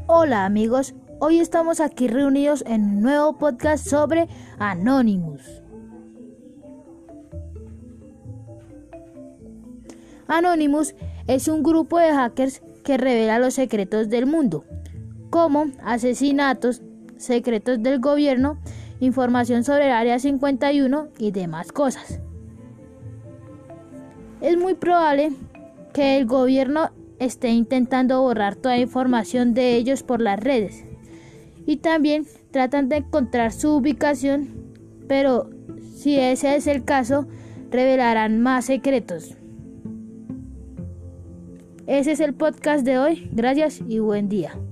Hola amigos, hoy estamos aquí reunidos en un nuevo podcast sobre Anonymous. Anonymous es un grupo de hackers que revela los secretos del mundo, como asesinatos, secretos del gobierno, información sobre el Área 51 y demás cosas. Es muy probable que el gobierno esté intentando borrar toda información de ellos por las redes y también tratan de encontrar su ubicación, pero si ese es el caso, revelarán más secretos. Ese es el podcast de hoy. Gracias y buen día.